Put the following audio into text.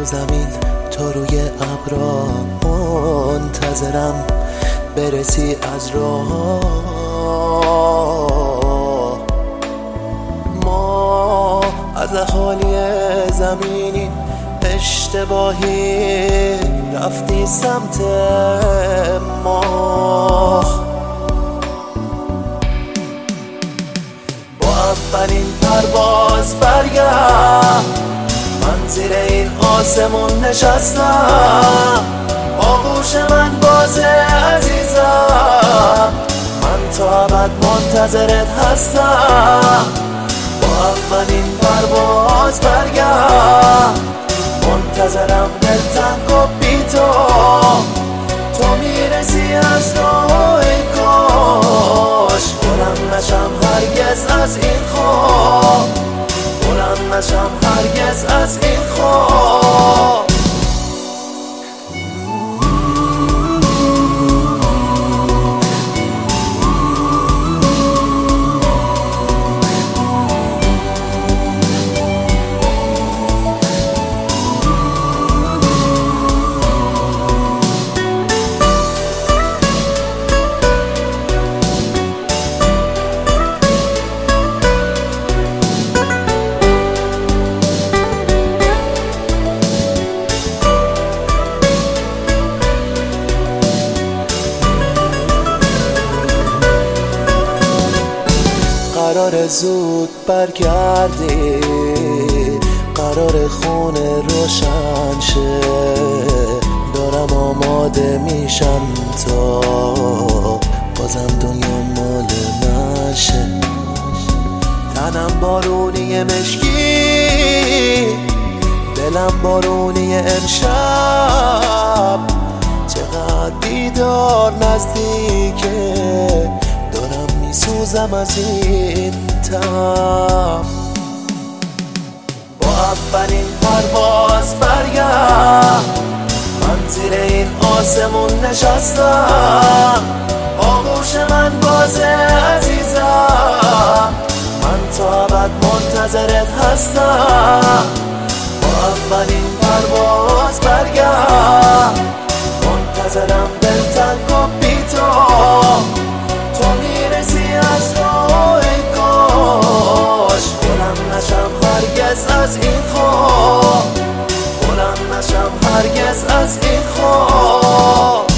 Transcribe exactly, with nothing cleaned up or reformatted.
زمین تو روی ابرا، منتظرم برسی از راه. ما از اهالی زمینی اشتباهی رفتی سمت ما. با اولین پرواز برگرد، من زیر این آسمون نشستم، آغوش من بازه عزیزم، من تا ابد منتظرت هستم. با اولین پرواز برگرد، منتظرم دلتنگ و بی تو، تو میرسی از راه کاش بلند نشم هرگز از این خواب، بلند نشم هرگز از این خواب. قرار زود برگردی، قرار خونه روشن شه، دارم آماده میشم تا بازم دنیا مال من شه. تنم بارونی مشکی، دلم بارونی امشب، چقدر دیدار نزدیکه، دارم میسوزم از این تم. با اولین پرواز برگرد، من زیر این آسمون نشستم، آغوش من بازه عزیزم، من تا ابد منتظرت هستم. با اولین پرواز برگرد، منتظرم دلتنگ و بی تو، تو میرسی از راه کاش بلند نشم هرگز از این خواب، بلند نشم هرگز از این خواب.